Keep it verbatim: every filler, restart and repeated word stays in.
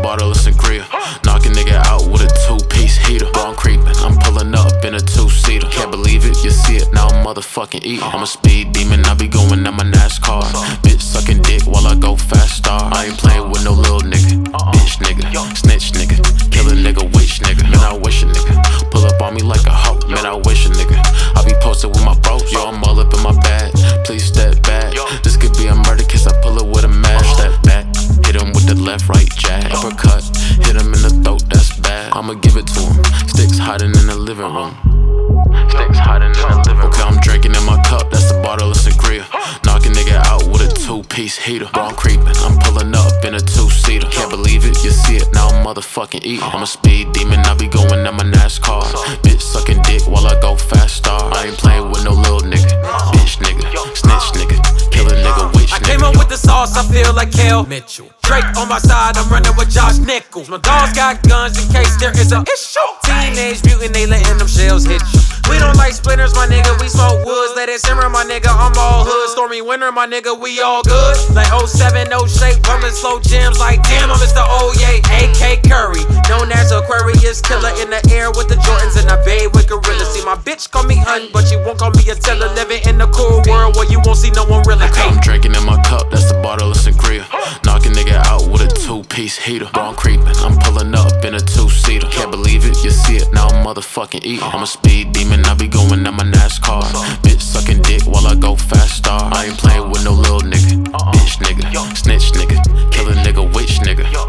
bottle of sangria. Knock a nigga out with a two-piece heater. Bro, I'm creeping, I'm pulling up in a two-seater. Can't believe it, you see it, now I'm motherfucking eating. I'm a speed demon, I be going at my NASCAR. Bitch sucking dick while I go fast star. I ain't playing with no little nigga. Bitch nigga, snitch nigga, kill a nigga, witch nigga. Man, I wish a nigga pull up on me like a hoe. Man, I wish a nigga I be posted with my bros. Yo, I'm all up in my bag, please step back. This could be a murder case, I pull it with a mash. Step back, hit him with the left, right jab. Uppercut, hit him in the throat, that's bad. I'ma give it to him, sticks hiding in the living room. Sticks hiding in the living room. Okay, I'm drinking in my cup, that's a bottle of sangria. Knock a nigga out with a two-piece heater. Bro, I'm creeping, I'm pulling up in a two-seater. Can't believe it, you see it, now I'm motherfucking eating. I'm a speed demon, I be going at my NASCAR. Bitch sucking dick while I go fast star. I ain't playing with no little nigga. Bitch nigga, snitch nigga, kill a nigga, witch nigga. I came up with the sauce, I feel like Kel Mitchell. Drake on my side, I'm running with Josh Nichols. My dogs got guns in case there is a issue. Teenage mutant, they letting them shells hit you. We don't like splinters, my nigga, we smoke woods. Let it simmer, my nigga, I'm all hood. Stormy winter, my nigga, we all good. Like oh seven, no shape, bumping slow jams. Like damn, I'm Mister Oye, A K Curry. Known as Aquarius killer, in the air with the Jordans and I bathe with gorillas. See, my bitch call me hun, but she won't call me a teller. Living in the cool world where you won't see no one really come. I'm drinking in my cup, that's a bottle of sangria. Knock a nigga out with a two-piece heater. Bro, I'm creeping, I'm pulling up in a two-seater. Can't believe it, you see it, now I'm motherfucking eating. I'm a speed demon, I be going at my NASCAR. Bitch sucking dick while I go fast star. I ain't playing with no little nigga. Bitch nigga, snitch nigga, kill a nigga, witch nigga.